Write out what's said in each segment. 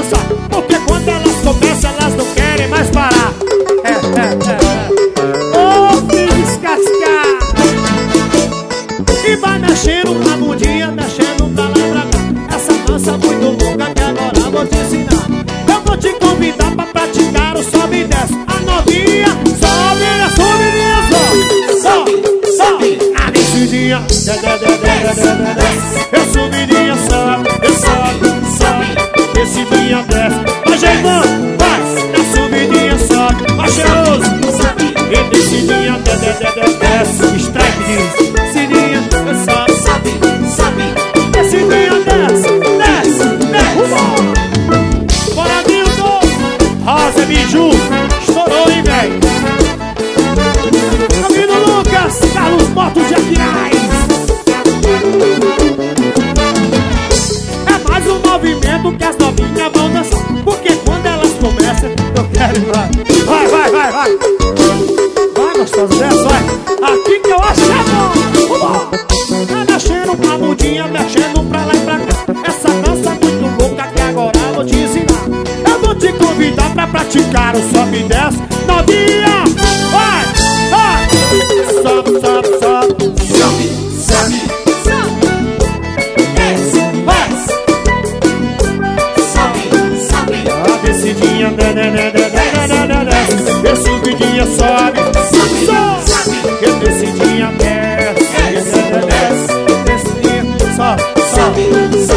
só, porque quando elas começam, elas não querem mais parar. Ô, filho descascar. E vai mexendo a bundinha, mexendo pra lá e pra cá. Essa dança muito longa que agora vou te ensinar. Eu vou te convidar pra praticar o sobe e desce. A novinha sobe, a subidinha sobe, sobe. A descidinha, eu subidinha sobe, eu sobe. Descidinha desce. Vai, Jaimão, vai. Na subidinha sobe, vai cheiroso. E descidinha desce. Strike diz. Descidinha sobe, descidinha desce. Bora, Milton. Rosa, Biju. Estourou, hein, véi. Amigo Lucas, Carlos Motos de Aquiraz. É mais um movimento que as novinhas vão dançar. Porque quando elas começam, eu quero ir lá. Vai. Vai, gostosa, desce, vai. Aqui que eu acho que é bom. Tá mexendo a bundinha, mexendo pra lá e pra cá. Essa dança muito louca que agora eu vou te ensinar. Eu vou te convidar pra praticar o sobe e desce. Novinha, vai. Sobe. Descidinha, subidinha, sobe, sobe. Descidinha, desce, descidinha, sobe.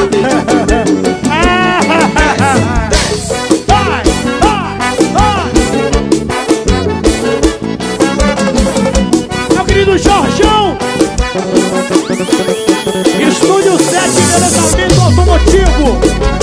Vai. Meu querido Jorjão, Estúdio 7, Departamento Automotivo.